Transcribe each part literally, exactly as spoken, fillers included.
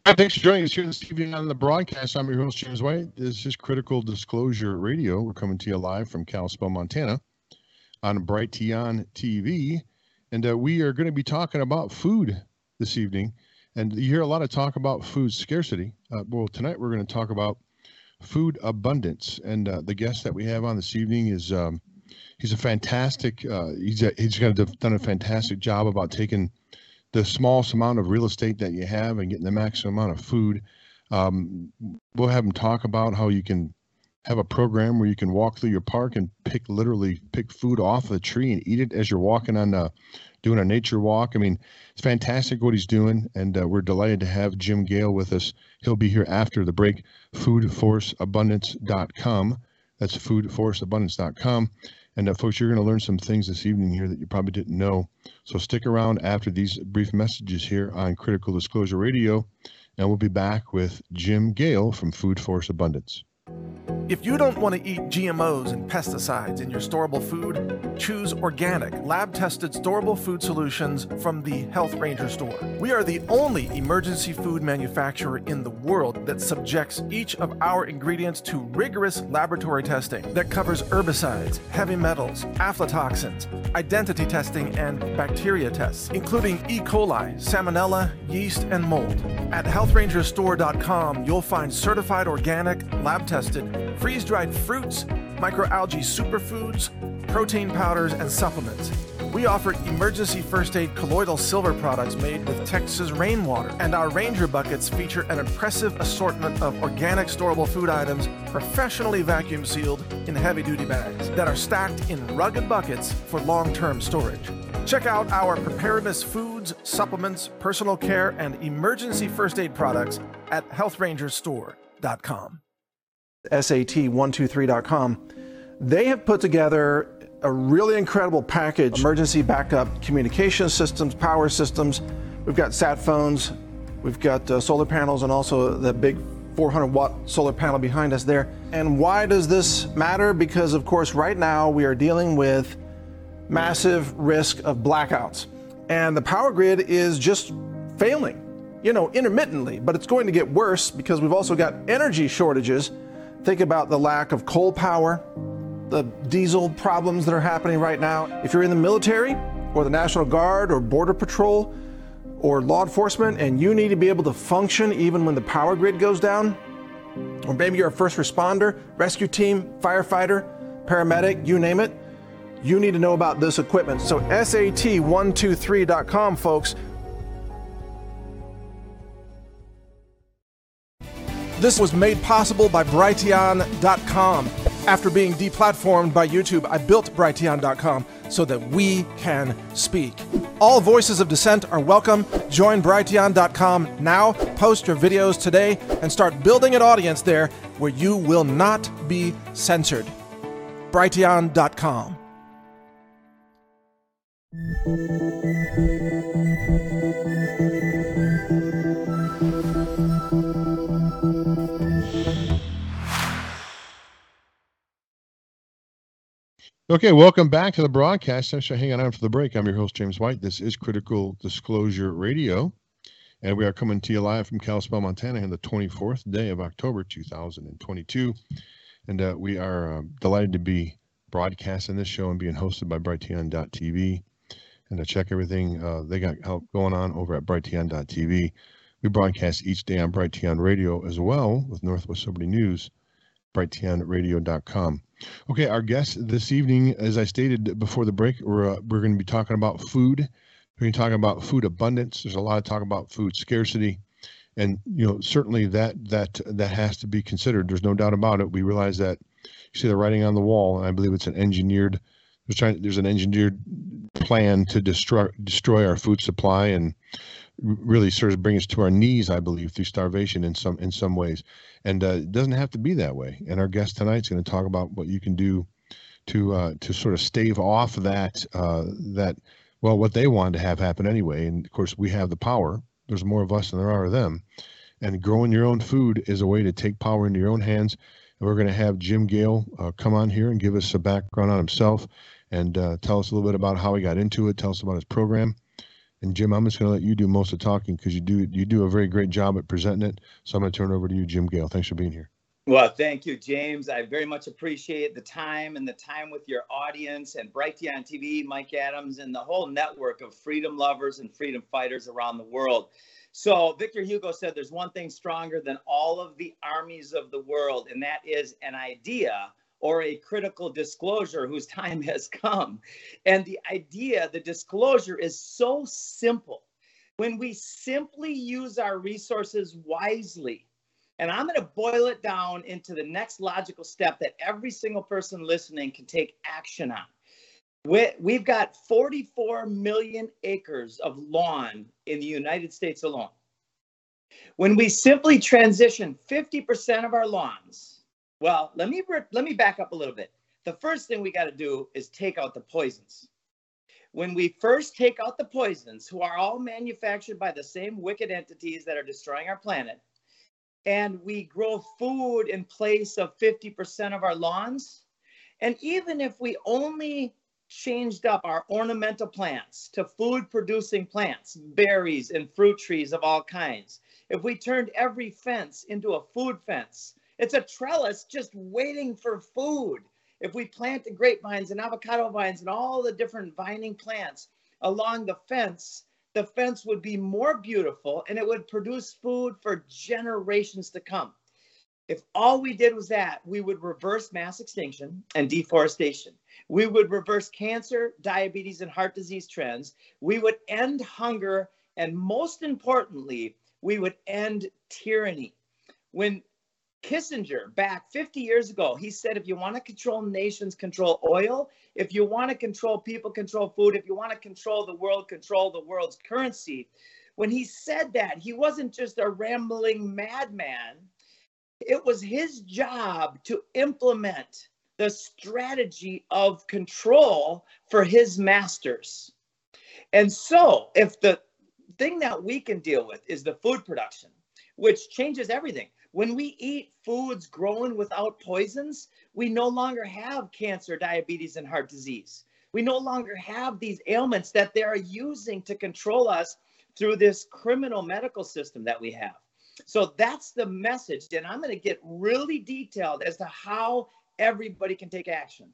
Hi, thanks for joining us here this evening on the broadcast. I'm your host, James White. This is Critical Disclosure Radio. We're coming to you live from Kalispell, Montana on Brighteon T V. And uh, we are going to be talking about food this evening. And you hear a lot of talk about food scarcity. Uh, well, tonight we're going to talk about food abundance. And uh, the guest that we have on this evening is um, he's a fantastic, uh, he's, a, he's got a, done a fantastic job about taking the smallest amount of real estate that you have and getting the maximum amount of food. Um, we'll have them talk about how you can have a program where you can walk through your park and pick literally pick food off a tree and eat it as you're walking on uh, doing a nature walk. I mean, it's fantastic what he's doing, and uh, we're delighted to have Jim Gale with us. He'll be here after the break. food force abundance dot com. That's food force abundance dot com. And uh, folks, you're going to learn some things this evening here that you probably didn't know. So stick around after these brief messages here on Critical Disclosure Radio, and we'll be back with Jim Gale from Food Force Abundance. If you don't want to eat G M Os and pesticides in your storable food, choose organic, lab-tested storable food solutions from the Health Ranger store. We are the only emergency food manufacturer in the world that subjects each of our ingredients to rigorous laboratory testing that covers herbicides, heavy metals, aflatoxins, identity testing, and bacteria tests, including E. coli, salmonella, yeast, and mold. At health ranger store dot com, you'll find certified organic, lab-tested, freeze-dried fruits, microalgae superfoods, protein powders, and supplements. We offer emergency first aid colloidal silver products made with Texas rainwater, and our Ranger buckets feature an impressive assortment of organic storable food items professionally vacuum sealed in heavy-duty bags that are stacked in rugged buckets for long-term storage. Check out our preparedness foods, supplements, personal care, and emergency first aid products at health ranger store dot com. S A T one two three dot com. They have put together a really incredible package: emergency backup communication systems, power systems. We've got sat phones, we've got uh, solar panels, and also the big four hundred watt solar panel behind us there. And why does this matter? Because of course right now we are dealing with massive risk of blackouts, and the power grid is just failing, you know, intermittently, but it's going to get worse because we've also got energy shortages. Think about the lack of coal power, the diesel problems that are happening right now. If you're in the military or the National Guard or Border Patrol or law enforcement and you need to be able to function even when the power grid goes down, or maybe you're a first responder, rescue team, firefighter, paramedic, you name it, you need to know about this equipment. So S A T one two three dot com, folks. This was made possible by Brighteon dot com. After being deplatformed by YouTube, I built Brighteon dot com so that we can speak. All voices of dissent are welcome. Join Brighteon dot com now, post your videos today, and start building an audience there where you will not be censored. Brighteon dot com. Okay, welcome back to the broadcast. Thanks for hanging on for the break. I'm your host, James White. This is Critical Disclosure Radio, and we are coming to you live from Kalispell, Montana on the twenty-fourth day of October, two thousand twenty-two. And uh, we are uh, delighted to be broadcasting this show and being hosted by Brighteon dot T V. And to check everything uh, they got help going on over at Brighteon dot T V. We broadcast each day on Brighteon Radio as well with Northwest Celebrity News, Brighteon radio dot com. Okay, our guest this evening, as I stated before the break, we're, uh, we're going to be talking about food. We're going to talk about food abundance. There's a lot of talk about food scarcity. And, you know, certainly that that that has to be considered. There's no doubt about it. We realize that you see the writing on the wall, and I believe it's an engineered, there's, trying, there's an engineered plan to destroy, destroy our food supply and really sort of bring us to our knees, I believe, through starvation in some in some ways. And uh, it doesn't have to be that way. And our guest tonight is going to talk about what you can do to uh, to sort of stave off that uh, that well, what they wanted to have happen anyway. And of course, we have the power. There's more of us than there are of them. And growing your own food is a way to take power into your own hands. And we're going to have Jim Gale uh, come on here and give us a background on himself and uh, tell us a little bit about how he got into it. Tell us about his program. And Jim, I'm just going to let you do most of the talking because you do you do a very great job at presenting it. So I'm going to turn it over to you, Jim Gale. Thanks for being here. Well, thank you, James. I very much appreciate the time and the time with your audience and Brighteon T V, Mike Adams, and the whole network of freedom lovers and freedom fighters around the world. So Victor Hugo said there's one thing stronger than all of the armies of the world, and that is an idea or a critical disclosure whose time has come. And the idea, the disclosure is so simple. When we simply use our resources wisely, and I'm going to boil it down into the next logical step that every single person listening can take action on. We've got forty-four million acres of lawn in the United States alone. When we simply transition fifty percent of our lawns, well, let me, let me back up a little bit. The first thing we got to do is take out the poisons. When we first take out the poisons, who are all manufactured by the same wicked entities that are destroying our planet, and we grow food in place of fifty percent of our lawns, and even if we only changed up our ornamental plants to food-producing plants, berries and fruit trees of all kinds, if we turned every fence into a food fence, it's a trellis just waiting for food. If we planted grapevines and avocado vines and all the different vining plants along the fence, the fence would be more beautiful and it would produce food for generations to come. If all we did was that, we would reverse mass extinction and deforestation. We would reverse cancer, diabetes, and heart disease trends. We would end hunger. And most importantly, we would end tyranny. When Kissinger, back fifty years ago, he said, if you want to control nations, control oil. If you want to control people, control food. If you want to control the world, control the world's currency. When he said that, he wasn't just a rambling madman. It was his job to implement the strategy of control for his masters. And so if the thing that we can deal with is the food production, which changes everything. When we eat foods grown without poisons, we no longer have cancer, diabetes, and heart disease. We no longer have these ailments that they are using to control us through this criminal medical system that we have. So that's the message. And I'm going to get really detailed as to how everybody can take action.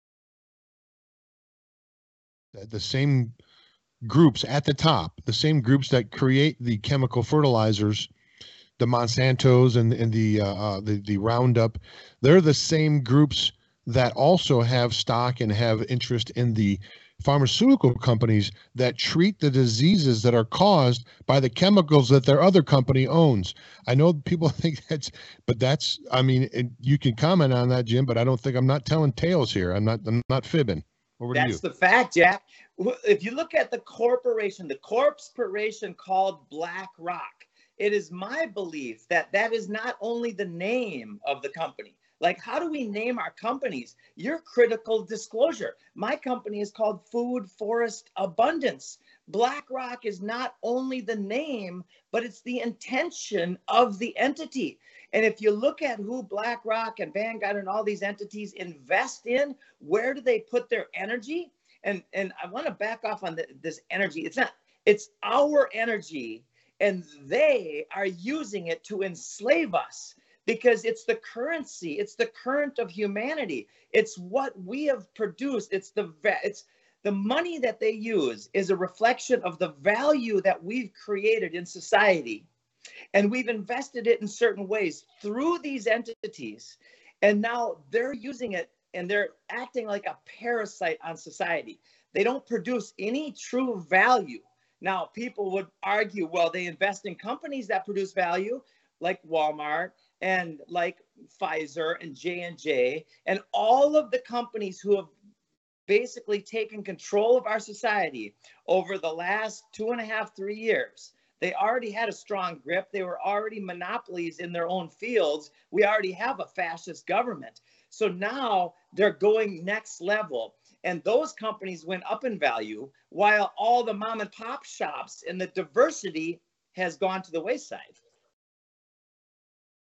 The same groups at the top, the same groups that create the chemical fertilizers, the Monsantos and, and the, uh, uh, the the Roundup, they're the same groups that also have stock and have interest in the pharmaceutical companies that treat the diseases that are caused by the chemicals that their other company owns. I know people think that's, but that's, I mean, it, you can comment on that, Jim, but I don't think, I'm not telling tales here. I'm not, I'm not fibbing. Over to you. That's the fact, Jack. If you look at the corporation, the corporation called BlackRock, it is my belief that that is not only the name of the company. Like, how do we name our companies? Your critical disclosure. My company is called Food Forest Abundance. BlackRock is not only the name, but it's the intention of the entity. And if you look at who BlackRock and Vanguard and all these entities invest in, where do they put their energy? And, and I want to back off on the, this energy. It's not, it's our energy, and they are using it to enslave us. Because it's the currency, it's the current of humanity. It's what we have produced. It's the it's the money that they use is a reflection of the value that we've created in society. And we've invested it in certain ways through these entities. And now they're using it and they're acting like a parasite on society. They don't produce any true value. Now, people would argue, well, they invest in companies that produce value, like Walmart and like Pfizer and J and J and all of the companies who have basically taken control of our society over the last two and a half, three years. They already had a strong grip. They were already monopolies in their own fields. We already have a fascist government. So now they're going next level. And those companies went up in value while all the mom and pop shops and the diversity has gone to the wayside.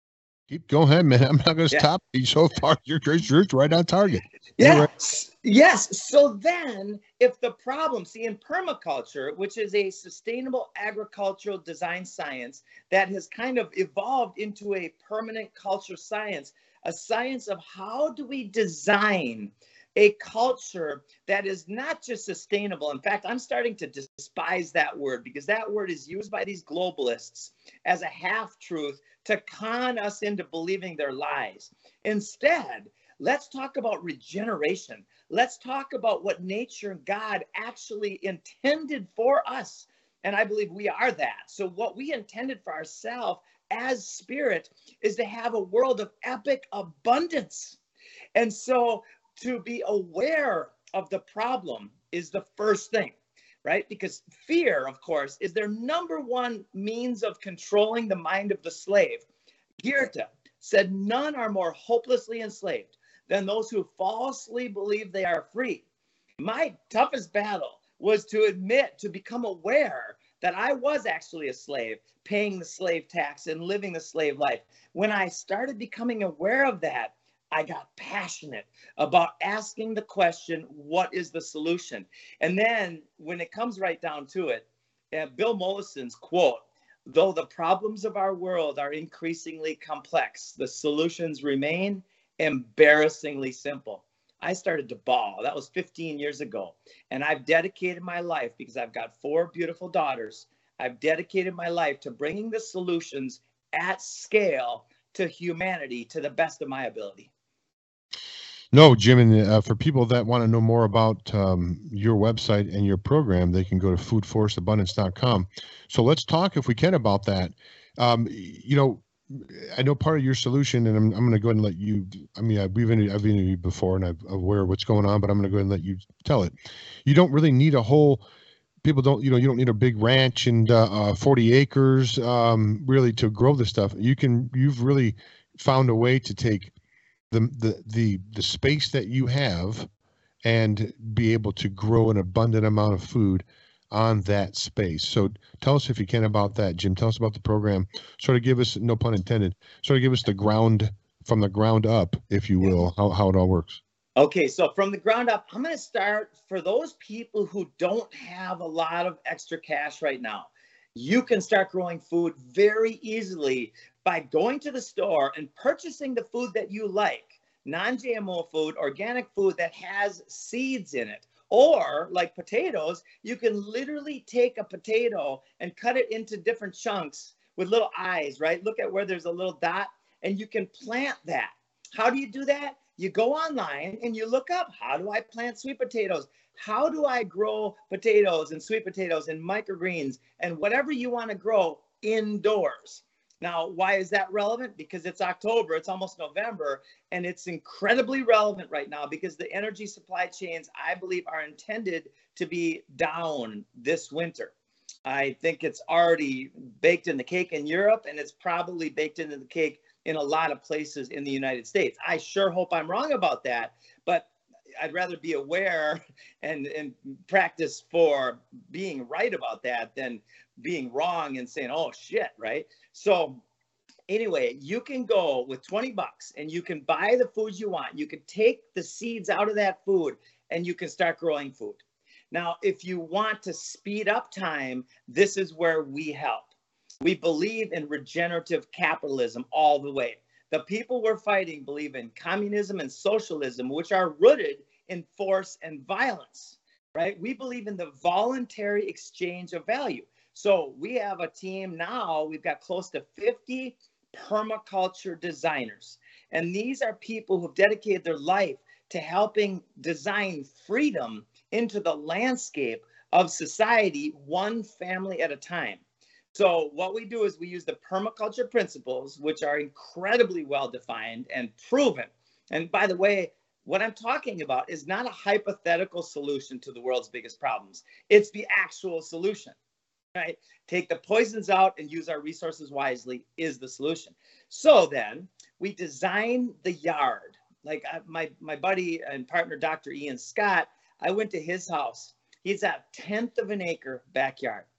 Keep go ahead, man. I'm not going to Yeah. stop you. So far, you're, you're right on target. Yeah. Right. Yes. So then if the problem, see, in permaculture, which is a sustainable agricultural design science that has kind of evolved into a permanent culture science, a science of how do we design a culture that is not just sustainable. In fact, I'm starting to despise that word because that word is used by these globalists as a half-truth to con us into believing their lies. Instead, let's talk about regeneration. Let's talk about what nature and God actually intended for us. And I believe we are that. So what we intended for ourselves as spirit is to have a world of epic abundance. And so to be aware of the problem is the first thing, right? Because fear, of course, is their number one means of controlling the mind of the slave. Goethe said, none are more hopelessly enslaved than those who falsely believe they are free. My toughest battle was to admit, to become aware that I was actually a slave, paying the slave tax and living the slave life. When I started becoming aware of that, I got passionate about asking the question, what is the solution? And then when it comes right down to it, uh, Bill Mollison's quote, though the problems of our world are increasingly complex, the solutions remain embarrassingly simple. I started to bawl. That was fifteen years ago. And I've dedicated my life, because I've got four beautiful daughters, I've dedicated my life to bringing the solutions at scale to humanity to the best of my ability. No, Jim, and uh, for people that want to know more about um, your website and your program, they can go to food force abundance dot com. So let's talk, if we can, about that. Um, you know, I know part of your solution, and I'm, I'm going to go ahead and let you, I mean, I've, we've interviewed, I've interviewed you before, and I'm aware of what's going on, but I'm going to go ahead and let you tell it. You don't really need a whole, people don't, you know, you don't need a big ranch and uh, uh, forty acres um, really to grow this stuff. You can, you've really found a way to take the, the, the, the space that you have and be able to grow an abundant amount of food on that space. So tell us, if you can, about that, Jim. Tell us about the program. Sort of give us, no pun intended, sort of give us the ground, from the ground up, if you will, how, how it all works. Okay, so from the ground up, I'm going to start for those people who don't have a lot of extra cash right now. You can start growing food very easily by going to the store and purchasing the food that you like, non-G M O food, organic food that has seeds in it. Or like potatoes, you can literally take a potato and cut it into different chunks with little eyes, right? Look at where there's a little dot, and you can plant that. How do you do that? You go online and you look up, how do I plant sweet potatoes? How do I grow potatoes and sweet potatoes and microgreens and whatever you want to grow indoors? Now, why is that relevant? Because it's October, it's almost November, and it's incredibly relevant right now because the energy supply chains, I believe, are intended to be down this winter. I think it's already baked in the cake in Europe, and it's probably baked into the cake in a lot of places in the United States. I sure hope I'm wrong about that, but I'd rather be aware and, and practice for being right about that than being wrong and saying, oh shit, right? So anyway, you can go with twenty bucks and you can buy the foods you want. You can take the seeds out of that food and you can start growing food. Now, if you want to speed up time, this is where we help. We believe in regenerative capitalism all the way. The people we're fighting believe in communism and socialism, which are rooted in force and violence, right? We believe in the voluntary exchange of value. So we have a team now, we've got close to fifty permaculture designers. And these are people who've dedicated their life to helping design freedom into the landscape of society, one family at a time. So what we do is we use the permaculture principles, which are incredibly well defined and proven. And by the way, what I'm talking about is not a hypothetical solution to the world's biggest problems. It's the actual solution, right? Take the poisons out and use our resources wisely is the solution. So then we design the yard. Like I, my, my buddy and partner, Doctor Ian Scott, I went to his house. He's at a tenth of an acre backyard.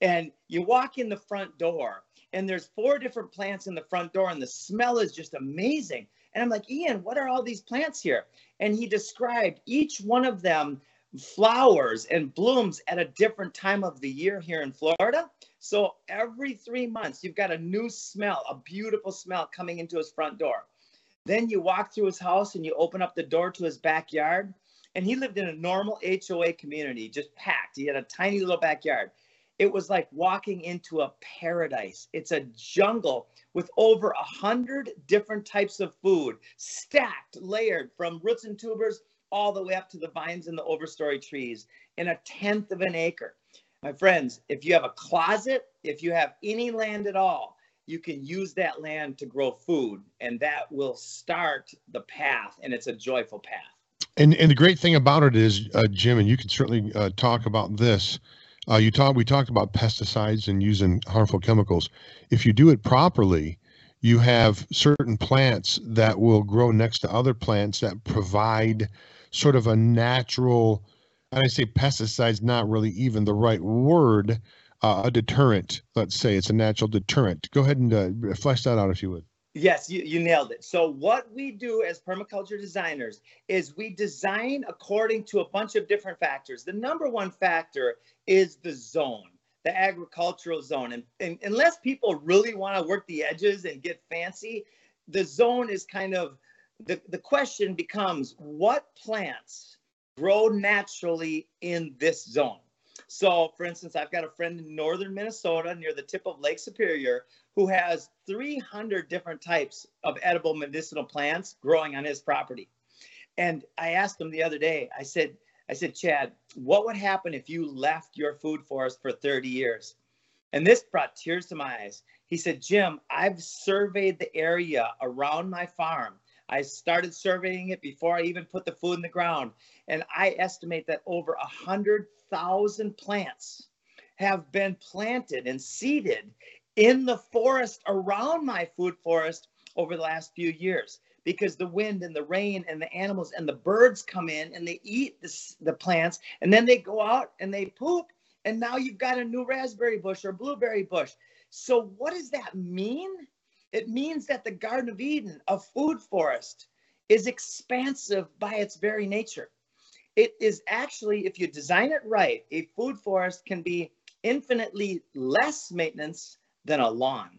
And you walk in the front door and there's four different plants in the front door and the smell is just amazing. And I'm like, Ian, what are all these plants here? And he described each one of them flowers and blooms at a different time of the year here in Florida. So every three months, you've got a new smell, a beautiful smell coming into his front door. Then you walk through his house and you open up the door to his backyard. And he lived in a normal H O A community, just packed. He had a tiny little backyard. It was like walking into a paradise. It's a jungle with over a hundred different types of food, stacked, layered from roots and tubers all the way up to the vines and the overstory trees in a tenth of an acre. My friends, if you have a closet, if you have any land at all, you can use that land to grow food, and that will start the path, and it's a joyful path. And and the great thing about it is, uh, Jim, and you can certainly uh, talk about this. Uh, you talk. We talked about pesticides and using harmful chemicals. If you do it properly, you have certain plants that will grow next to other plants that provide sort of a natural. And I say pesticides, not really even the right word. Uh, a deterrent. Let's say it's a natural deterrent. Go ahead and uh, flesh that out if you would. Yes, you, you nailed it. So what we do as permaculture designers is we design according to a bunch of different factors. The number one factor is the zone, the agricultural zone. And, and unless people really want to work the edges and get fancy, the zone is kind of, the, the question becomes, what plants grow naturally in this zone? So, for instance, I've got a friend in northern Minnesota near the tip of Lake Superior who has three hundred different types of edible medicinal plants growing on his property. And I asked him the other day, I said, I said, Chad, what would happen if you left your food forest for thirty years? And this brought tears to my eyes. He said, Jim, I've surveyed the area around my farm. I started surveying it before I even put the food in the ground. And I estimate that over one hundred thousand plants have been planted and seeded in the forest around my food forest over the last few years, because the wind and the rain and the animals and the birds come in and they eat the, the plants, and then they go out and they poop, and now you've got a new raspberry bush or blueberry bush. So what does that mean? It means that the Garden of Eden, a food forest, is expansive by its very nature. It is actually, if you design it right, a food forest can be infinitely less maintenance than a lawn.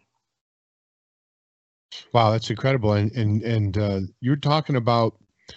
Wow, that's incredible. And and and uh, you're talking about,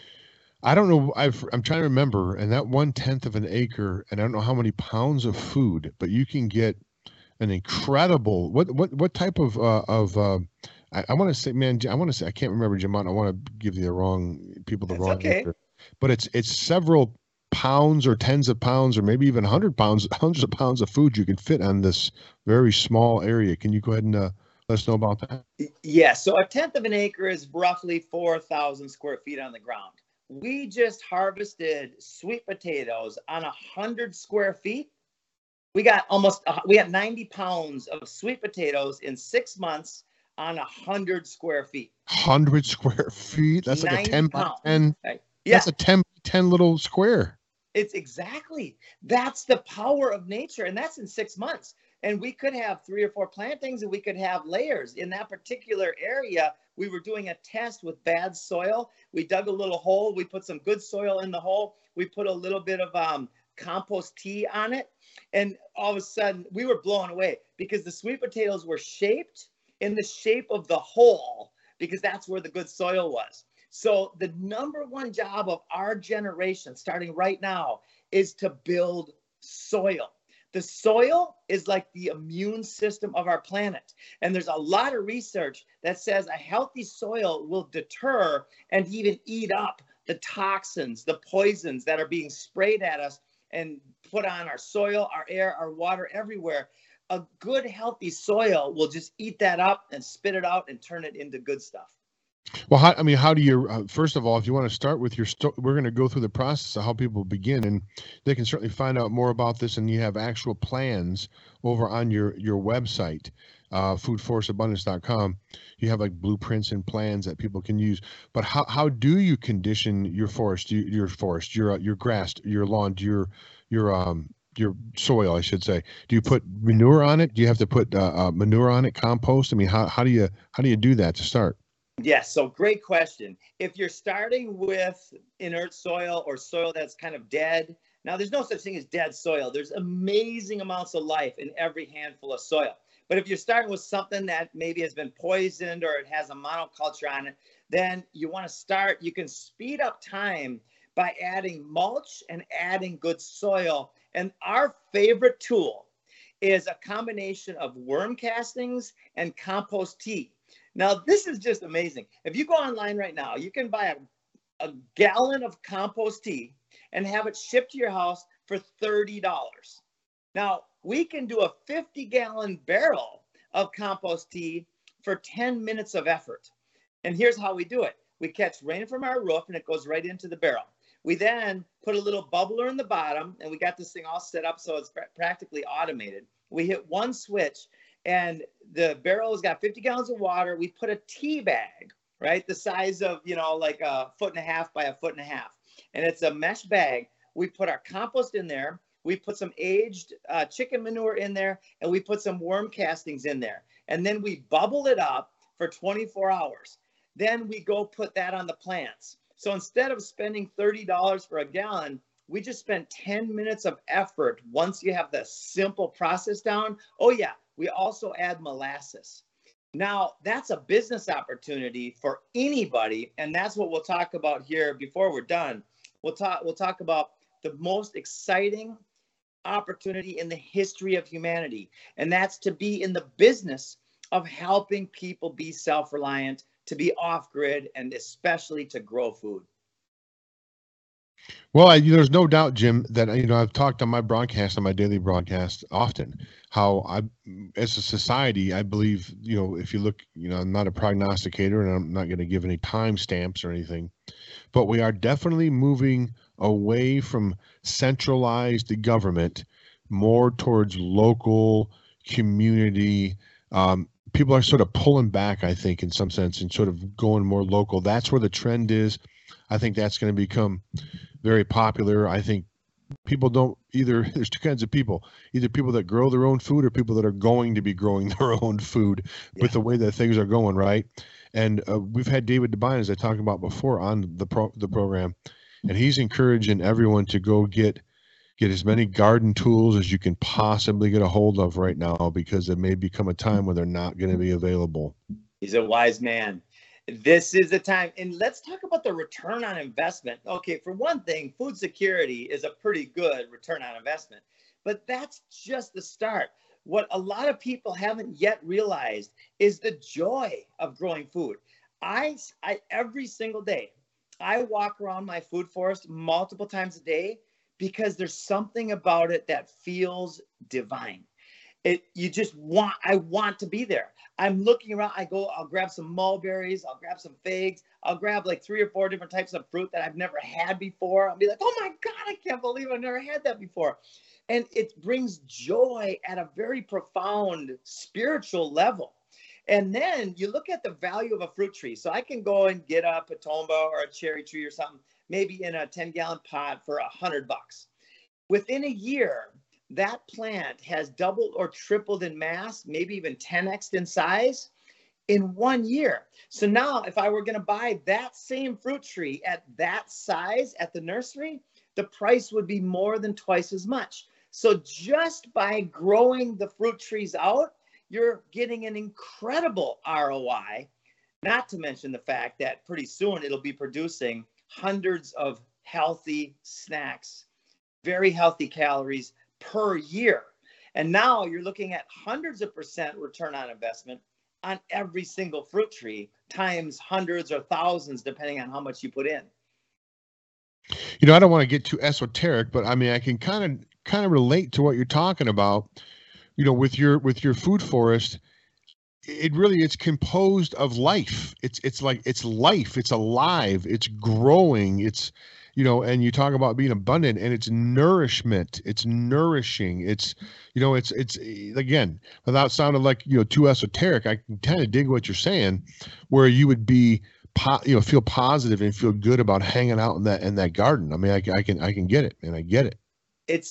I don't know, I've, I'm trying to remember, and that one tenth of an acre, and I don't know how many pounds of food, but you can get an incredible, what what what type of uh, of uh, I, I want to say, man, I want to say, I can't remember, Jim. I don't want to give the wrong people the That's wrong okay. answer, but it's it's several pounds or tens of pounds or maybe even hundred pounds, hundreds of pounds of food you can fit on this very small area. Can you go ahead and uh, let us know about that? Yeah, so a tenth of an acre is roughly four thousand square feet on the ground. We just harvested sweet potatoes on one hundred square feet. We got almost, uh, we got ninety pounds of sweet potatoes in six months on one hundred square feet. one hundred square feet? That's like a ten by ten. Right? Yeah. That's a ten by ten little square. It's exactly, that's the power of nature. And that's in six months. And we could have three or four plantings and we could have layers. In that particular area, we were doing a test with bad soil. We dug a little hole. We put some good soil in the hole. We put a little bit of um, compost tea on it. And all of a sudden, we were blown away because the sweet potatoes were shaped in the shape of the hole, because that's where the good soil was. So the number one job of our generation, starting right now, is to build soil. The soil is like the immune system of our planet. And there's a lot of research that says a healthy soil will deter and even eat up the toxins, the poisons that are being sprayed at us and put on our soil, our air, our water, everywhere. A good, healthy soil will just eat that up and spit it out and turn it into good stuff. Well, how, I mean, how do you, uh, first of all, if you want to start with your, sto- we're going to go through the process of how people begin, and they can certainly find out more about this, and you have actual plans over on your, your website, uh, food forest abundance dot com. You have like blueprints and plans that people can use. But how, how do you condition your forest, your, your forest, your, uh, your grass, your lawn, your, your, um, your soil, I should say? Do you put manure on it? Do you have to put uh, uh, manure on it, compost? I mean, how how do you how do you do that to start? Yes, so great question. If you're starting with inert soil or soil that's kind of dead, now there's no such thing as dead soil. There's amazing amounts of life in every handful of soil. But if you're starting with something that maybe has been poisoned or it has a monoculture on it, then you want to start, you can speed up time by adding mulch and adding good soil. And our favorite tool is a combination of worm castings and compost tea. Now, this is just amazing. If you go online right now, you can buy a, a gallon of compost tea and have it shipped to your house for thirty dollars. Now, we can do a fifty gallon barrel of compost tea for ten minutes of effort. And here's how we do it. We catch rain from our roof and it goes right into the barrel. We then put a little bubbler in the bottom, and we got this thing all set up so it's practically automated. We hit one switch, and the barrel has got fifty gallons of water. We put a tea bag, right, the size of, you know, like a foot and a half by a foot and a half. And it's a mesh bag. We put our compost in there. We put some aged uh, chicken manure in there, and we put some worm castings in there. And then we bubble it up for twenty-four hours. Then we go put that on the plants. So instead of spending thirty dollars for a gallon, we just spent ten minutes of effort once you have the simple process down. Oh, yeah. We also add molasses. Now, that's a business opportunity for anybody, and that's what we'll talk about here before we're done. We'll talk, we'll talk about the most exciting opportunity in the history of humanity, and that's to be in the business of helping people be self-reliant, to be off-grid, and especially to grow food. Well, I, there's no doubt, Jim, that, you know, I've talked on my broadcast, on my daily broadcast often, how I, as a society, I believe, you know, if you look, you know, I'm not a prognosticator and I'm not going to give any time stamps or anything, but we are definitely moving away from centralized government more towards local community. Um, people are sort of pulling back, I think, in some sense, and sort of going more local. That's where the trend is. I think that's going to become very popular. I think people don't either. There's two kinds of people, either people that grow their own food or people that are going to be growing their own food yeah. with the way that things are going, right? And uh, we've had David Devine, as I talked about before, on the pro the program, and he's encouraging everyone to go get get as many garden tools as you can possibly get a hold of right now, because there may become a time when they're not going to be available. He's a wise man. This is the time. And let's talk about the return on investment. Okay, for one thing, food security is a pretty good return on investment, but that's just the start. What a lot of people haven't yet realized is the joy of growing food. I, I every single day, I walk around my food forest multiple times a day because there's something about it that feels divine. It, you just want, I want to be there. I'm looking around, I go, I'll grab some mulberries, I'll grab some figs, I'll grab like three or four different types of fruit that I've never had before. I'll be like, oh my God, I can't believe I've never had that before. And it brings joy at a very profound spiritual level. And then you look at the value of a fruit tree. So I can go and get a patomba or a cherry tree or something, maybe in a ten gallon pot for a hundred bucks. Within a year, that plant has doubled or tripled in mass, maybe even ten X'd in size in one year. So now if I were going to buy that same fruit tree at that size at the nursery, the price would be more than twice as much. So just by growing the fruit trees out, you're getting an incredible R O I, not to mention the fact that pretty soon it'll be producing hundreds of healthy snacks, very healthy calories per year. And now you're looking at hundreds of percent return on investment on every single fruit tree, times hundreds or thousands, depending on how much you put in. You know, I don't want to get too esoteric, but I mean, I can kind of kind of relate to what you're talking about. You know, with your with your food forest, it really it's composed of life. It's it's like it's life. It's alive. It's growing. It's, you know, and you talk about being abundant, and it's nourishment. It's nourishing. It's, you know, it's it's again, without sounding like, you know, too esoteric, I can kind of dig what you're saying, where you would be, po you know, feel positive and feel good about hanging out in that in that garden. I mean, I, I can I can get it, and I get it. It's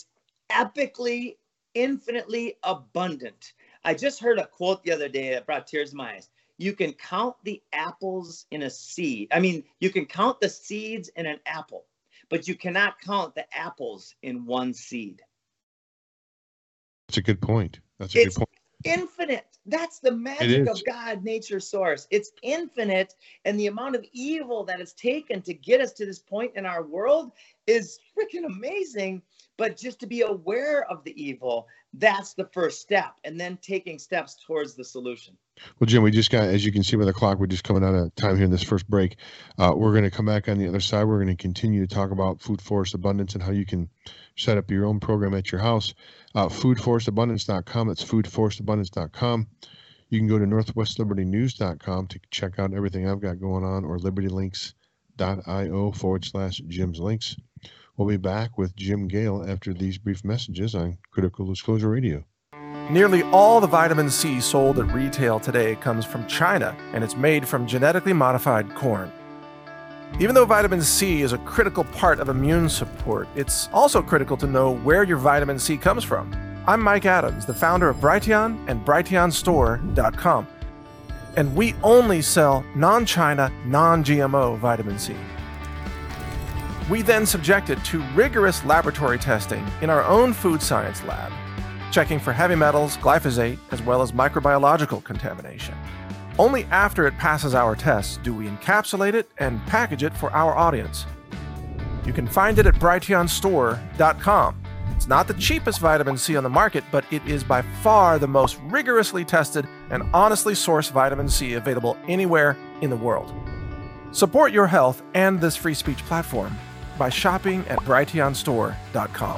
epically, infinitely abundant. I just heard a quote the other day that brought tears to my eyes. You can count the apples in a seed. I mean, you can count the seeds in an apple, but you cannot count the apples in one seed. That's a good point. That's a It's good point. Infinite. That's the magic of God, nature source. It's infinite, and the amount of evil that it's taken to get us to this point in our world is freaking amazing. But just to be aware of the evil, that's the first step, and then taking steps towards the solution. Well, Jim, we just got, as you can see by the clock, we're just coming out of time here in this first break. Uh, we're going to come back on the other side. We're going to continue to talk about food forest abundance and how you can set up your own program at your house. Uh, food forest abundance dot com. It's food forest abundance dot com. You can go to northwest liberty news dot com to check out everything I've got going on, or liberty links dot io forward slash Jim's Links. We'll be back with Jim Gale after these brief messages on Critical Disclosure Radio. Nearly all the vitamin C sold at retail today comes from China, and it's made from genetically modified corn. Even though vitamin C is a critical part of immune support, it's also critical to know where your vitamin C comes from. I'm Mike Adams, the founder of Brighteon and Brighteon Store dot com, and we only sell non-China, non-G M O vitamin C. We then subject it to rigorous laboratory testing in our own food science lab, checking for heavy metals, glyphosate, as well as microbiological contamination. Only after it passes our tests do we encapsulate it and package it for our audience. You can find it at Brighteon Store dot com. It's not the cheapest vitamin C on the market, but it is by far the most rigorously tested and honestly sourced vitamin C available anywhere in the world. Support your health and this free speech platform by shopping at Brighteon Store dot com.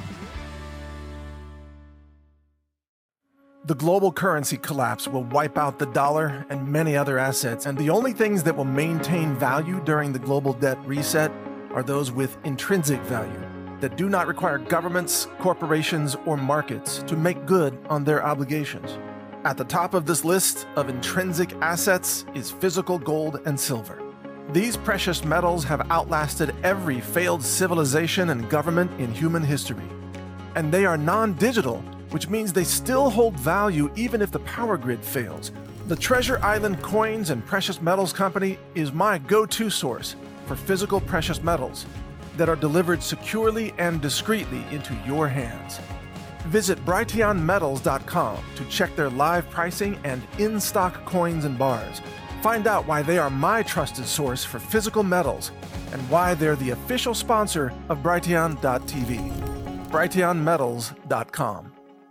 The global currency collapse will wipe out the dollar and many other assets, and the only things that will maintain value during the global debt reset are those with intrinsic value that do not require governments, corporations, or markets to make good on their obligations. At the top of this list of intrinsic assets is physical gold and silver. These precious metals have outlasted every failed civilization and government in human history. And they are non-digital, which means they still hold value even if the power grid fails. The Treasure Island Coins and Precious Metals Company is my go-to source for physical precious metals that are delivered securely and discreetly into your hands. Visit Brighteon Metals dot com to check their live pricing and in-stock coins and bars. Find out why they are my trusted source for physical metals and why they're the official sponsor of Brighteon dot T V. Brighteon Metals dot com.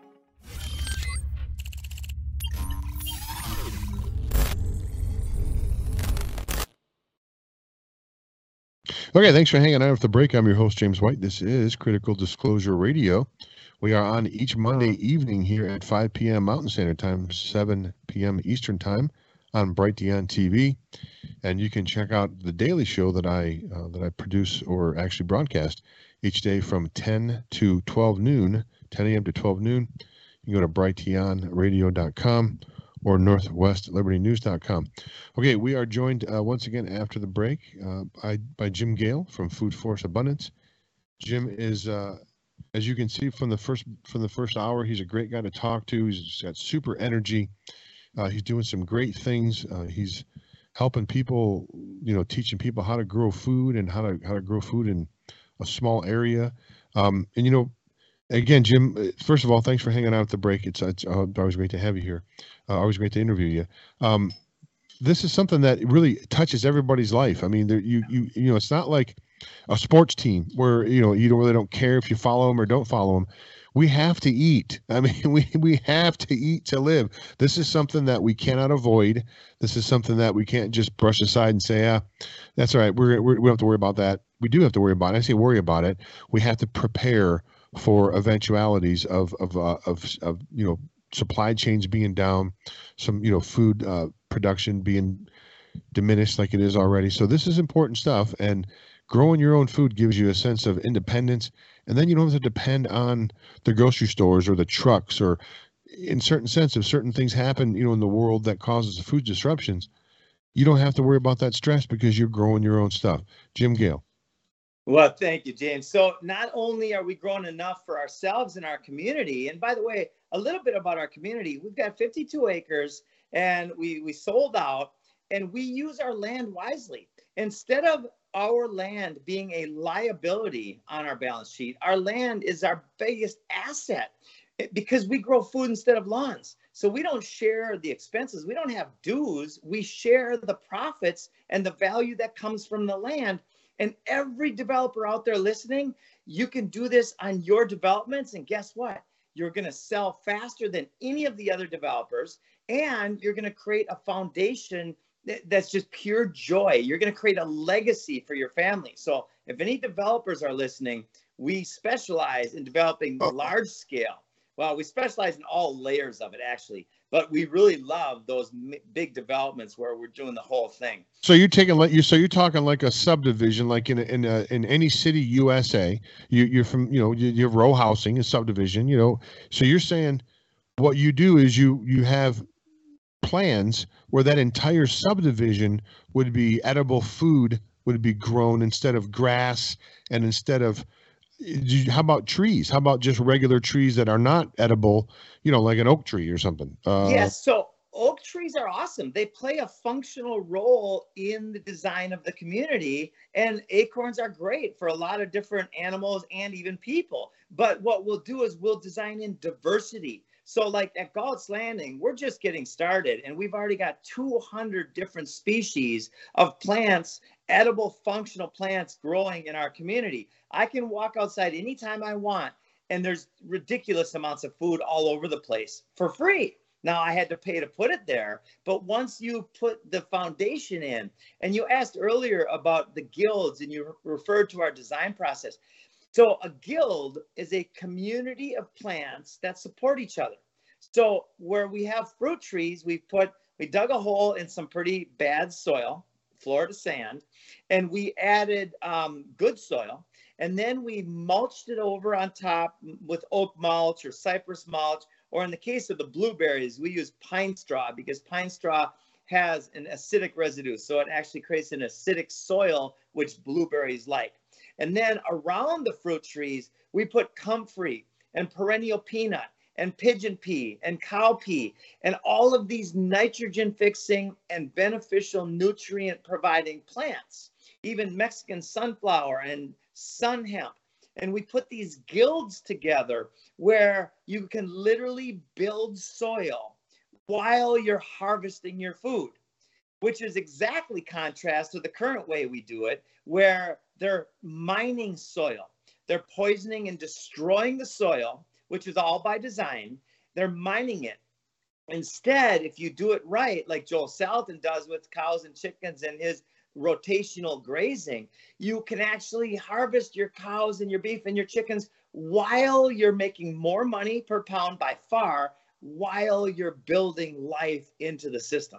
Okay, thanks for hanging out with the break. I'm your host, James White. This is Critical Disclosure Radio. We are on each Monday evening here at five p.m. Mountain Standard Time, seven p.m. Eastern Time on Brighteon T V. And you can check out the daily show that I uh, that I produce or actually broadcast each day from ten to twelve noon, ten a.m. to twelve noon. You can go to Brighteon Radio dot com or Northwest Liberty News dot com. Okay, we are joined uh, once again after the break uh, by, by Jim Gale from Food Forest Abundance. Jim is, uh, as you can see from the first from the first hour, he's a great guy to talk to. He's got super energy. Uh, he's doing some great things. Uh, he's helping people, you know, teaching people how to grow food and how to how to grow food in a small area. Um, and you know, again, Jim, first of all, thanks for hanging out at the break. It's it's uh, always great to have you here. Uh, always great to interview you. Um, this is something that really touches everybody's life. I mean, there, you you you know, it's not like a sports team where you know you don't really don't care if you follow them or don't follow them. We have to eat. I mean, we we have to eat to live. This is something that we cannot avoid. This is something that we can't just brush aside and say, ah, that's all right. We're, we're we don't have to worry about that. We do have to worry about it. I say worry about it. We have to prepare for eventualities of of uh, of of you know. supply chains being down, some, you know, food uh, production being diminished like it is already. So this is important stuff, and growing your own food gives you a sense of independence, and then you don't have to depend on the grocery stores or the trucks, or in certain sense, if certain things happen, you know, in the world that causes food disruptions, you don't have to worry about that stress because you're growing your own stuff. Jim Gale. Well, thank you, James. So not only are we growing enough for ourselves and our community, and by the way, a little bit about our community, we've got fifty-two acres and we, we sold out, and we use our land wisely. Instead of our land being a liability on our balance sheet, our land is our biggest asset because we grow food instead of lawns. So we don't share the expenses. We don't have dues. We share the profits and the value that comes from the land. And every developer out there listening, you can do this on your developments. And guess what? You're going to sell faster than any of the other developers. And you're going to create a foundation that's just pure joy. You're going to create a legacy for your family. So if any developers are listening, we specialize in developing large scale. Well, we specialize in all layers of it, actually, but we really love those big developments where we're doing the whole thing. So you're taking like you, so you're talking like a subdivision, like in a, in a, in any city, U S A. You, you're from, you know, you, you're row housing, a subdivision, you know. So you're saying what you do is you you have plans where that entire subdivision would be edible food would be grown instead of grass and instead of. How about trees? How about just regular trees that are not edible, you know, like an oak tree or something? Uh, yes. So oak trees are awesome. They play a functional role in the design of the community, and acorns are great for a lot of different animals and even people. But what we'll do is we'll design in diversity. So like at Galt's Landing, we're just getting started, and we've already got two hundred different species of plants, edible functional plants growing in our community. I can walk outside anytime I want, and there's ridiculous amounts of food all over the place for free. Now, I had to pay to put it there, but once you put the foundation in, and you asked earlier about the guilds, and you referred to our design process. So a guild is a community of plants that support each other. So where we have fruit trees, we put, we dug a hole in some pretty bad soil, Florida sand, and we added um, good soil. And then we mulched it over on top with oak mulch or cypress mulch, or in the case of the blueberries, we use pine straw because pine straw has an acidic residue. So it actually creates an acidic soil, which blueberries like. And then around the fruit trees, we put comfrey and perennial peanut and pigeon pea and cow pea and all of these nitrogen fixing and beneficial nutrient providing plants, even Mexican sunflower and sun hemp. And we put these guilds together where you can literally build soil while you're harvesting your food, which is exactly contrast to the current way we do it, where they're mining soil. They're poisoning and destroying the soil, which is all by design. They're mining it. Instead, if you do it right, like Joel Salatin does with cows and chickens and his rotational grazing, you can actually harvest your cows and your beef and your chickens while you're making more money per pound by far, while you're building life into the system.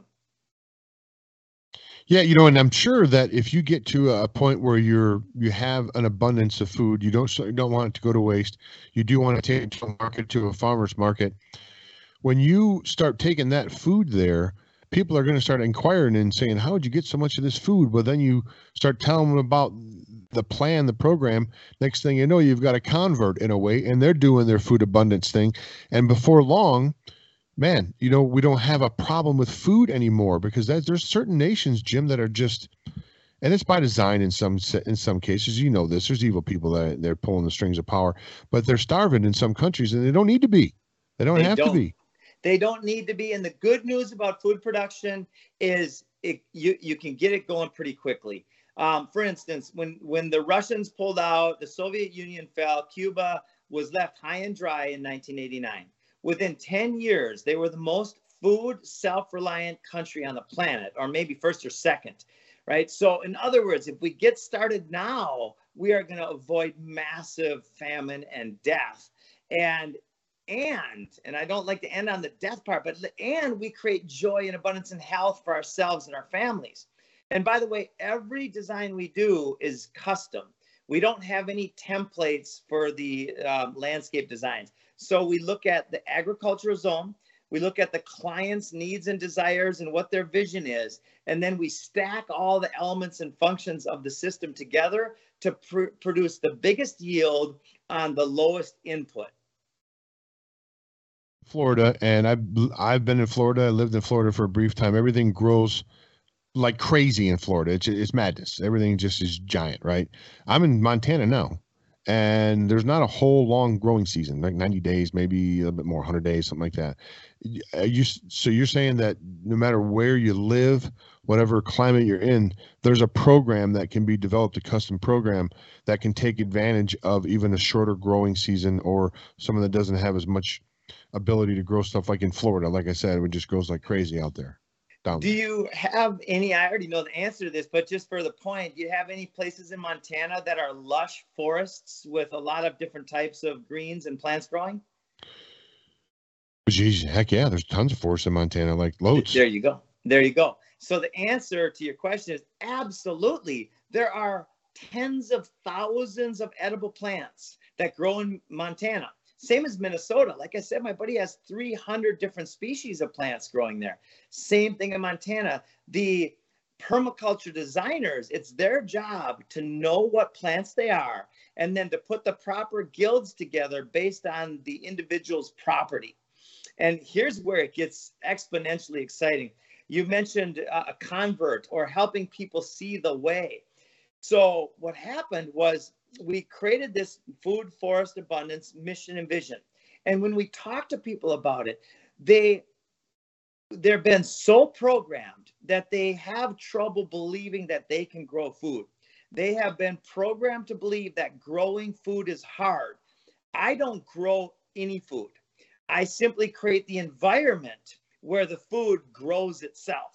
Yeah, you know, and I'm sure that if you get to a point where you're you have an abundance of food, you don't you don't want it to go to waste. You do want to take it to a market, to a farmer's market. When you start taking that food there, people are going to start inquiring and saying, "How did you get so much of this food?" Well, then you start telling them about the plan, the program. Next thing you know, you've got a convert in a way, and they're doing their food abundance thing, and before long, man, you know, we don't have a problem with food anymore because that, there's certain nations, Jim, that are just, and it's by design in some in some cases. You know this. There's evil people that they're pulling the strings of power, but they're starving in some countries, and they don't need to be. They don't They have don't. to be. They don't need to be. And the good news about food production is it, you, you can get it going pretty quickly. Um, for instance, when, when the Russians pulled out, the Soviet Union fell, Cuba was left high and dry in nineteen eighty-nine. Within ten years, they were the most food self-reliant country on the planet, or maybe first or second, right? So in other words, if we get started now, we are going to avoid massive famine and death. And And, and I don't like to end on the death part, but and we create joy and abundance and health for ourselves and our families. And by the way, every design we do is custom. We don't have any templates for the um, landscape designs. So we look at the agricultural zone. We look at the client's needs and desires and what their vision is. And then we stack all the elements and functions of the system together to pr- produce the biggest yield on the lowest input. Florida, and I've I've been in Florida. I lived in Florida for a brief time. Everything grows like crazy in Florida. It's it's madness. Everything just is giant, right? I'm in Montana now, and there's not a whole long growing season, like ninety days, maybe a little bit more, one hundred days, something like that. You so you're saying that no matter where you live, whatever climate you're in, there's a program that can be developed, a custom program that can take advantage of even a shorter growing season or someone that doesn't have as much ability to grow stuff like in Florida. Like I said, it just grows like crazy out there. Down Do there. you have any, I already know the answer to this, but just for the point, do you have any places in Montana that are lush forests with a lot of different types of greens and plants growing? Geez, heck yeah, there's tons of forests in Montana, like loads. There you go. There you go. So the answer to your question is absolutely. There are tens of thousands of edible plants that grow in Montana. Same as Minnesota. Like I said, my buddy has three hundred different species of plants growing there. Same thing in Montana. The permaculture designers, it's their job to know what plants they are and then to put the proper guilds together based on the individual's property. And here's where it gets exponentially exciting. You mentioned uh, a convert or helping people see the way. So what happened was we created this food forest abundance mission and vision. And when we talk to people about it, they, they've been so programmed that they have trouble believing that they can grow food. They have been programmed to believe that growing food is hard. I don't grow any food. I simply create the environment where the food grows itself.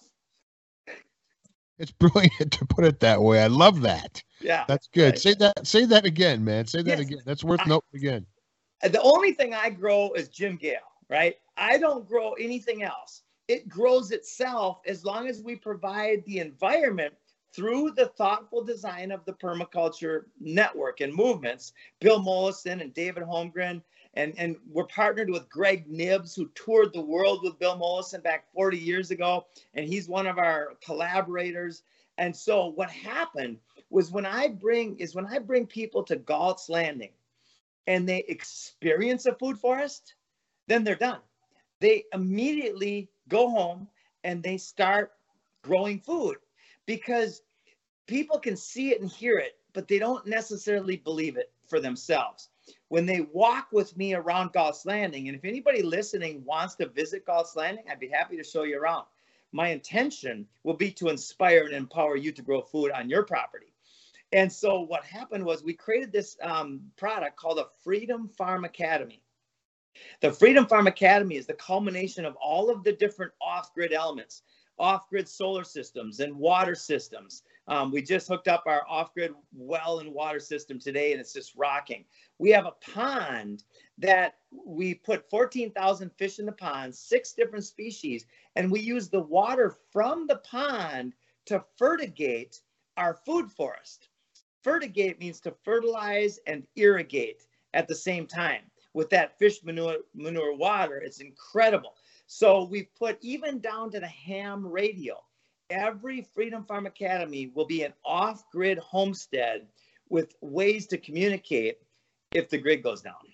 It's brilliant to put it that way. I love that. Yeah. That's good. Right. Say that, say that again, man. Say that Yes. again. That's worth I- noting again. The only thing I grow is Jim Gale, right? I don't grow anything else. It grows itself as long as we provide the environment through the thoughtful design of the permaculture network and movements. Bill Mollison and David Holmgren, and, and we're partnered with Greg Nibbs, who toured the world with Bill Mollison back forty years ago, and he's one of our collaborators. And so what happened was when I bring is when I bring people to Galt's Landing and they experience a food forest, then they're done. They immediately go home and they start growing food because people can see it and hear it, but they don't necessarily believe it for themselves. When they walk with me around Galt's Landing, and if anybody listening wants to visit Galt's Landing, I'd be happy to show you around. My intention will be to inspire and empower you to grow food on your property. And so what happened was we created this um, product called the Freedom Farm Academy. The Freedom Farm Academy is the culmination of all of the different off-grid elements, off-grid solar systems and water systems. Um, we just hooked up our off-grid well and water system today, and it's just rocking. We have a pond that we put fourteen thousand fish in the pond, six different species, and we use the water from the pond to fertigate our food forest. Fertigate means to fertilize and irrigate at the same time. With that fish manure, manure water, it's incredible. So we've put even down to the ham radio. Every Freedom Farm Academy will be an off-grid homestead with ways to communicate if the grid goes down.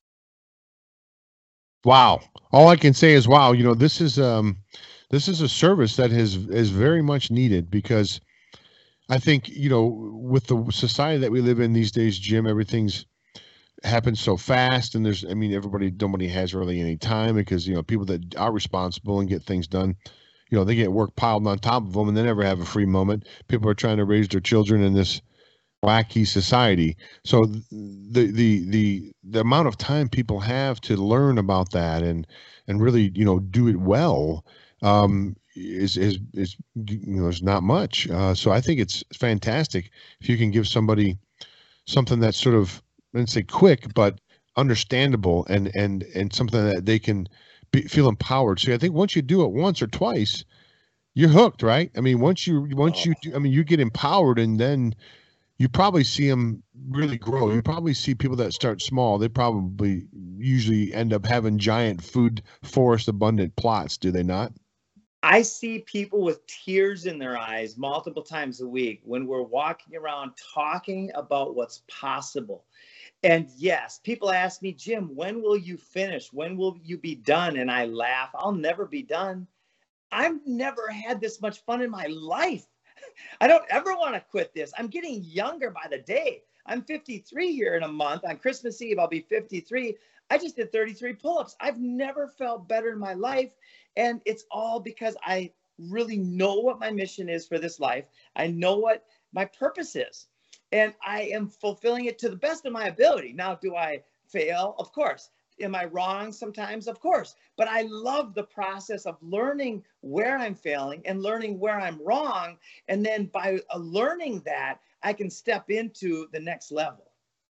Wow. All I can say is, wow, you know, this is um, this is a service that is is very much needed because I think, you know, with the society that we live in these days, Jim, everything's happens so fast, and there's, I mean, everybody, nobody has really any time because, you know, people that are responsible and get things done, you know, they get work piled on top of them and they never have a free moment. People are trying to raise their children in this wacky society. So the the the the amount of time people have to learn about that and and really, you know, do it well um, is is is you know, there's not much. Uh, so I think it's fantastic if you can give somebody something that's sort of, I didn't say quick, but understandable and and and something that they can be, feel empowered. So I think once you do it once or twice, you're hooked, right? I mean, once you once you do, I mean, you get empowered, and then you probably see them really grow. You probably see people that start small. They probably usually end up having giant food forest abundant plots, do they not? I see people with tears in their eyes multiple times a week when we're walking around talking about what's possible. And yes, people ask me, Jim, when will you finish? When will you be done? And I laugh. I'll never be done. I've never had this much fun in my life. I don't ever want to quit this. I'm getting younger by the day. I'm fifty-three here in a month. On Christmas Eve, I'll be fifty-three. I just did thirty-three pull-ups. I've never felt better in my life. And it's all because I really know what my mission is for this life. I know what my purpose is. And I am fulfilling it to the best of my ability. Now, do I fail? Of course. Am I wrong sometimes? Of course. But I love the process of learning where I'm failing and learning where I'm wrong. And then by uh, learning that, I can step into the next level.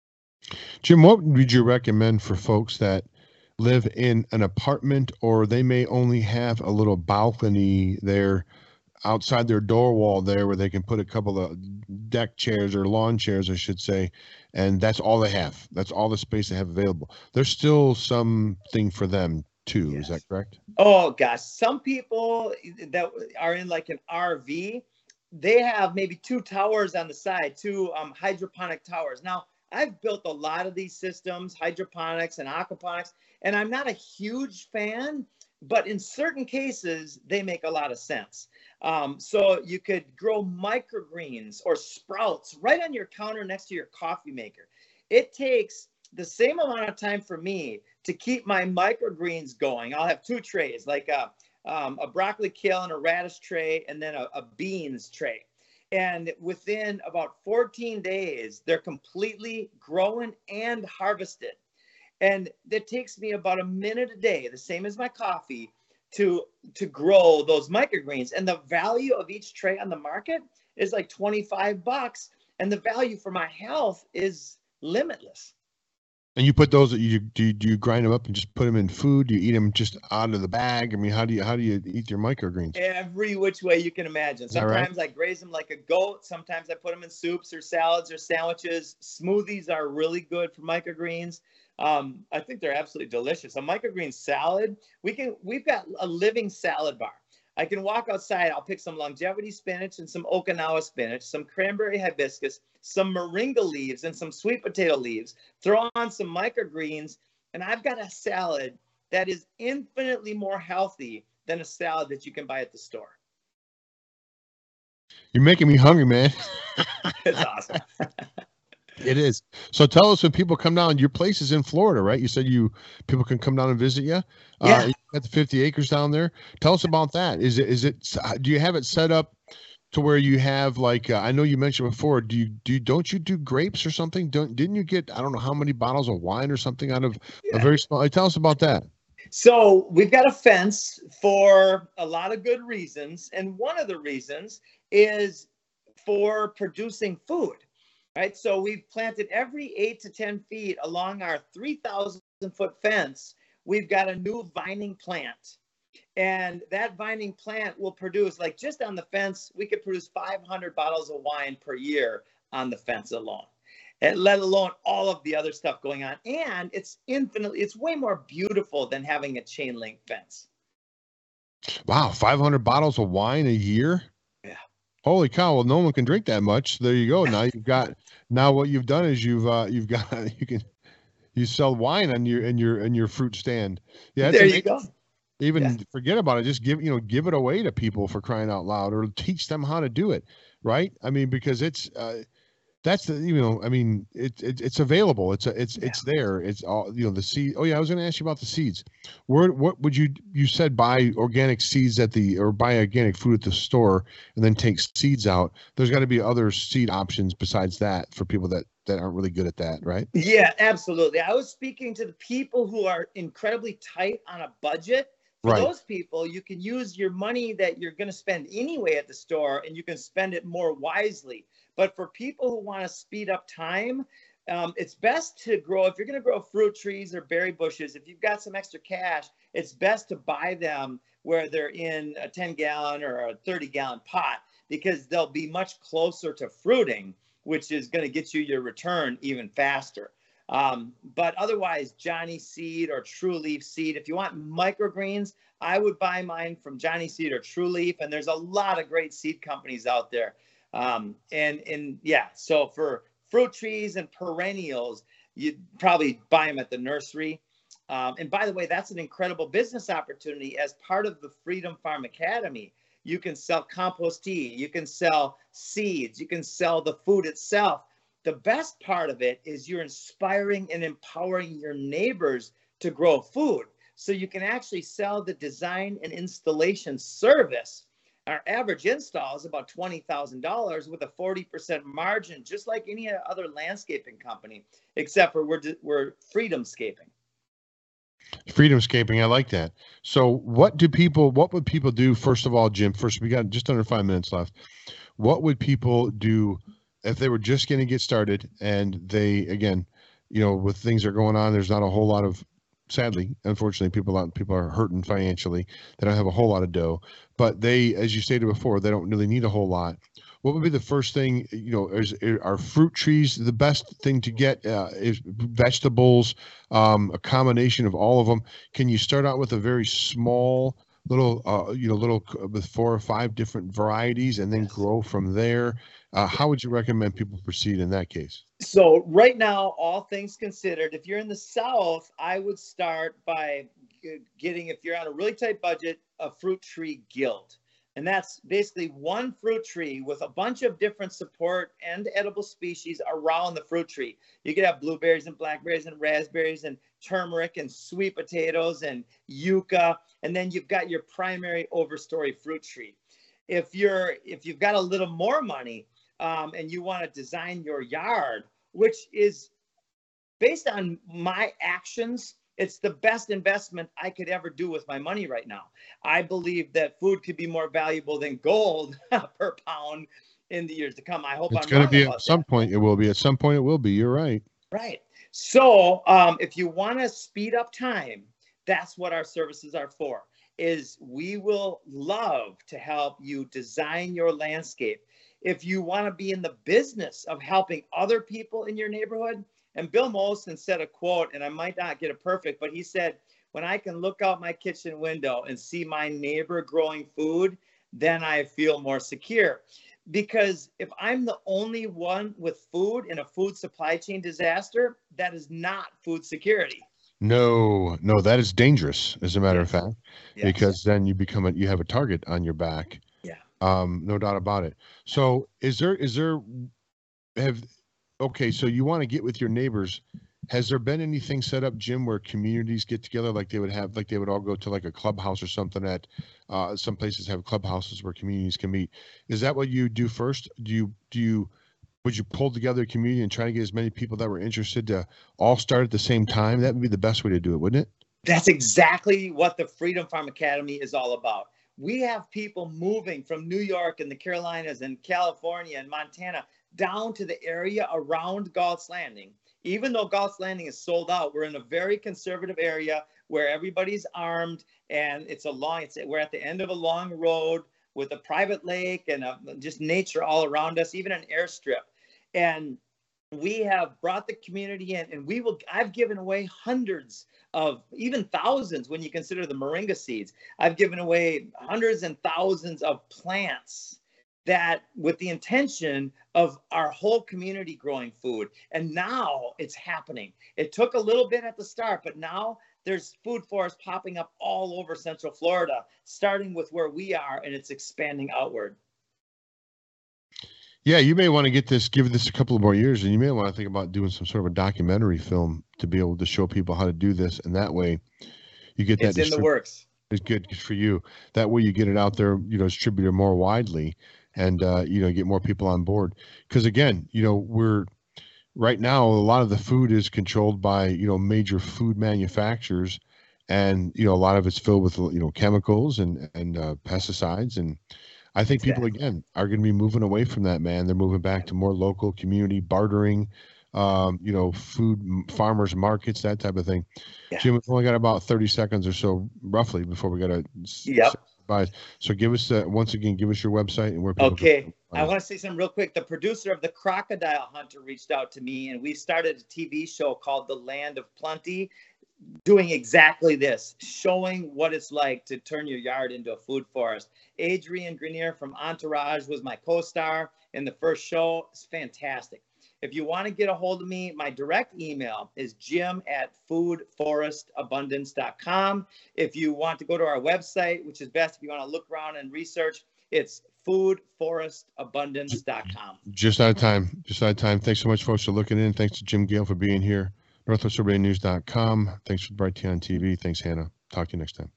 Jim, what would you recommend for folks that live in an apartment, or they may only have a little balcony there outside their door wall there where they can put a couple of deck chairs or lawn chairs, I should say, and that's all they have. That's all the space they have available. There's still something for them too. Yes. Is that correct? Oh gosh, some people that are in like an R V, they have maybe two towers on the side, two um, hydroponic towers. Now, I've built a lot of these systems, hydroponics and aquaponics, and I'm not a huge fan, but in certain cases, they make a lot of sense. Um, so you could grow microgreens or sprouts right on your counter next to your coffee maker. It takes the same amount of time for me to keep my microgreens going. I'll have two trays, like a, um, a broccoli, kale, and a radish tray, and then a, a beans tray. And within about fourteen days, they're completely grown and harvested. And it takes me about a minute a day, the same as my coffee, to, to grow those microgreens. And the value of each tray on the market is like twenty-five bucks. And the value for my health is limitless. And you put those, you do, you do you grind them up and just put them in food? Do you eat them just out of the bag? I mean, how do you how do you eat your microgreens? Every which way you can imagine. Sometimes right? I graze them like a goat. Sometimes I put them in soups or salads or sandwiches. Smoothies are really good for microgreens. Um, I think they're absolutely delicious. A microgreen salad, we can we've got a living salad bar. I can walk outside, I'll pick some longevity spinach and some Okinawa spinach, some cranberry hibiscus, some moringa leaves and some sweet potato leaves, throw on some microgreens, and I've got a salad that is infinitely more healthy than a salad that you can buy at the store. You're making me hungry, man. It's awesome. It is. So tell us, when people come down, your place is in Florida, right? You said you people can come down and visit you. Yeah. Uh, you got the fifty acres down there. Tell us about that. Is it is it do you have it set up to where you have like uh, I know you mentioned before, do you do don't you do grapes or something? Don't didn't you get I don't know how many bottles of wine or something out of yeah. a very small tell us about that. So we've got a fence for a lot of good reasons, and one of the reasons is for producing food. Right, so we've planted every eight to ten feet along our three thousand foot fence. We've got a new vining plant, and that vining plant will produce, like just on the fence, we could produce five hundred bottles of wine per year on the fence alone, and let alone all of the other stuff going on. And it's infinitely, it's way more beautiful than having a chain link fence. Wow, five hundred bottles of wine a year? Yeah. Holy cow! Well, no one can drink that much. There you go. Now you've got. Now what you've done is you've uh, you've got you can you sell wine on your in your in your fruit stand. Yeah, there you go. Even yeah. forget about it. Just give you know give it away to people, for crying out loud, or teach them how to do it. Right? I mean, because it's uh, that's the you know I mean it, it it's available. It's a, it's yeah. it's there. It's all you know the seed. Oh yeah, I was going to ask you about the seeds. Where what would you you said buy organic seeds at the or buy organic food at the store and then take seeds out. There's got to be other seed options besides that for people that that aren't really good at that, right? Yeah, absolutely. I was speaking to the people who are incredibly tight on a budget. For right. those people, you can use your money that you're going to spend anyway at the store, and you can spend it more wisely. But for people who want to speed up time, um, it's best to grow, if you're going to grow fruit trees or berry bushes, if you've got some extra cash, it's best to buy them where they're in a ten gallon or a thirty gallon pot, because they'll be much closer to fruiting. which is going to get you your return even faster. Um, but otherwise, Johnny Seed or True Leaf Seed, if you want microgreens, I would buy mine from Johnny Seed or True Leaf. And there's a lot of great seed companies out there. Um, and, and yeah, so for fruit trees and perennials, you'd probably buy them at the nursery. Um, and by the way, that's an incredible business opportunity as part of the Freedom Farm Academy. You can sell compost tea, you can sell seeds, you can sell the food itself. The best part of it is you're inspiring and empowering your neighbors to grow food. So you can actually sell the design and installation service. Our average install is about twenty thousand dollars with a forty percent margin, just like any other landscaping company, except for we're, we're freedomscaping. Freedomscaping, I like that. So what do people, what would people do, first of all, Jim, first, we got just under five minutes left. What would people do if they were just going to get started and they, again, you know, with things that are going on, there's not a whole lot of, sadly, unfortunately, people, people are hurting financially. They don't have a whole lot of dough, but they, as you stated before, they don't really need a whole lot. What would be the first thing, you know, is, are fruit trees the best thing to get? Uh, is vegetables, um, a combination of all of them? Can you start out with a very small little, uh, you know, little with four or five different varieties and then Yes. grow from there? Uh, how would you recommend people proceed in that case? So right now, all things considered, if you're in the South, I would start by getting, if you're on a really tight budget, a fruit tree guild. And that's basically one fruit tree with a bunch of different support and edible species around the fruit tree. You could have blueberries and blackberries and raspberries and turmeric and sweet potatoes and yucca. And then you've got your primary overstory fruit tree. If you're, if you've got a little more money um, and you want to design your yard, which is based on my actions, it's the best investment I could ever do with my money right now. I believe that food could be more valuable than gold per pound in the years to come. I hope It's I'm going to wrong be about at some that. point. It will be at some point. It will be. You're right. Right. So um, if you want to speed up time, that's what our services are for. Is we will love to help you design your landscape. If you want to be in the business of helping other people in your neighborhood. And Bill Mollison said a quote, and I might not get it perfect, but he said, when I can look out my kitchen window and see my neighbor growing food, then I feel more secure. Because if I'm the only one with food in a food supply chain disaster, that is not food security. No, no, that is dangerous, as a matter Yes. of fact, Yes. because then you become a, you have a target on your back. Yeah. Um, no doubt about it. So is there, is there, have, okay, so you want to get with your neighbors. Has there been anything set up, Jim, where communities get together, like they would have, like they would all go to like a clubhouse or something at, uh, some places have clubhouses where communities can meet. Is that what you do first? Do you, do you, would you pull together a community and try to get as many people that were interested to all start at the same time? That would be the best way to do it, wouldn't it? That's exactly what the Freedom Farm Academy is all about. We have people moving from New York and the Carolinas and California and Montana down to the area around Galt's Landing. Even though Galt's Landing is sold out, we're in a very conservative area where everybody's armed and it's a long, it's, we're at the end of a long road with a private lake and a, just nature all around us, even an airstrip. And we have brought the community in, and we will, I've given away hundreds of, even thousands when you consider the moringa seeds. I've given away hundreds and thousands of plants that with the intention of our whole community growing food. And now it's happening. It took a little bit at the start, but now there's food forests popping up all over Central Florida, starting with where we are, and it's expanding outward. Yeah, you may want to get this, give this a couple of more years, and you may want to think about doing some sort of a documentary film to be able to show people how to do this. And that way you get that. It's in the works. It's good for you. That way you get it out there, you know, distributed more widely and, uh, you know, get more people on board. Because again, you know, we're right now, a lot of the food is controlled by, you know, major food manufacturers. And, you know, a lot of it's filled with, you know, chemicals and, and uh, pesticides. And I think people, Exactly. again, are going to be moving away from that, man. They're moving back to more local community bartering, um, you know, food farmers markets, that type of thing. Yeah. Jim, we've only got about thirty seconds or so roughly before we got to Yep. buys. So give us uh, once again, give us your website and where people. Okay, can I want to say something real quick. The producer of the Crocodile Hunter reached out to me, and we started a T V show called The Land of Plenty, doing exactly this, showing what it's like to turn your yard into a food forest. Adrian Grenier from Entourage was my co-star in the first show. It's fantastic. If you want to get a hold of me, my direct email is jim at food forest abundance dot com. If you want to go to our website, which is best if you want to look around and research, it's food forest abundance dot com. Just out of time. Just out of time. Thanks so much, folks, for looking in. Thanks to Jim Gale for being here. Northwest Urban News dot com. Thanks for Brighteon T V. Thanks, Hannah. Talk to you next time.